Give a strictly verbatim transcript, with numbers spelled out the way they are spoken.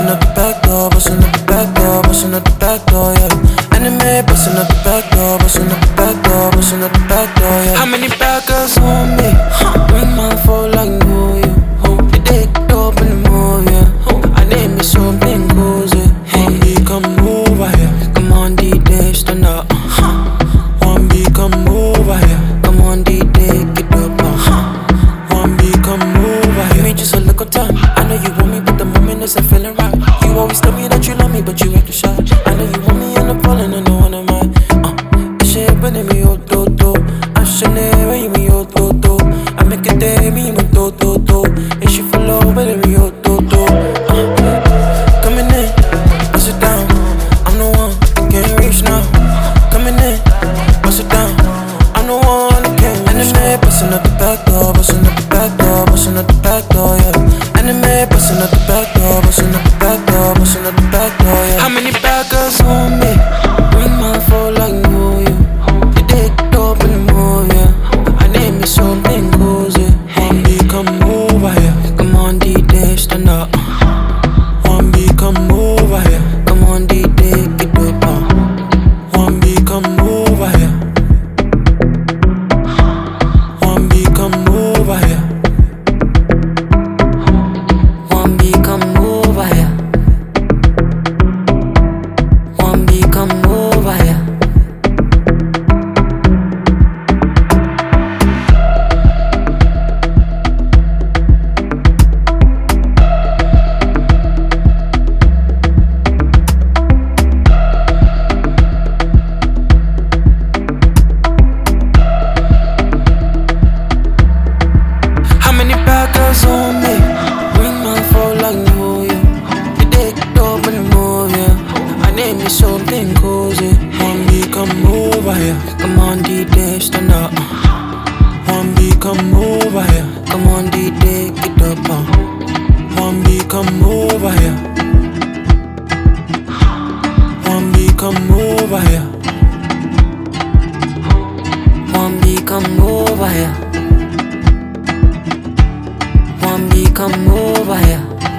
bustin' up the back door, bustin' up the back door, bustin' up the back door, yeah. Anime, bustin' up the back door, bustin' up the back door, bustin' up the back door, yeah. How many bad girls on me? Ring my phone like who you? Your dick dope in the move, yeah. I name it something cozy. One B, come over here. Come on, D-Day, stand up. One B, come over here. Come on, D-Day, get up. One B, come over here. Give me just a little time. I know you want me, but the moment isn't feeling right. You always tell me that you love me, but you ain't too shy. I know you want me and I'm falling, I know what am I. Uh, it's shit, but me, oh, do, do. I shouldn't me, oh, do, do. I make a day, me, oh, do, do, do. And she follow, but me, oh, do, do. Uh, coming in, bust it down. I'm the one, can't reach now. Coming in, bust it down. I'm the one that can't reach now. Bustin' up the back door, bustin' up the back door, bustin' up the back door, yeah. Anime, bustin' up the back door, bustin' up the back door, bustin' up the back door, yeah. How many bad girls on me? Ring my phone like who you? Your dick dope in the move, yeah. I name it something cozy. One B, come over here. Come on, D-Day, stand up. One B, come over here. Come on, D-Day, get up. One B, come over here. One B, come over here. One B, come over here. One B, come over here. How many bad girls on me? Ring my phone like who you? Your dick dope in the move, yeah. I name it something cozy. One B, come over here. Come on, D-Day, stand up. One B, come over here. Come on, D-Day, get up. One B, come over here. One B, come over here. One B, come over here. One B, come over here.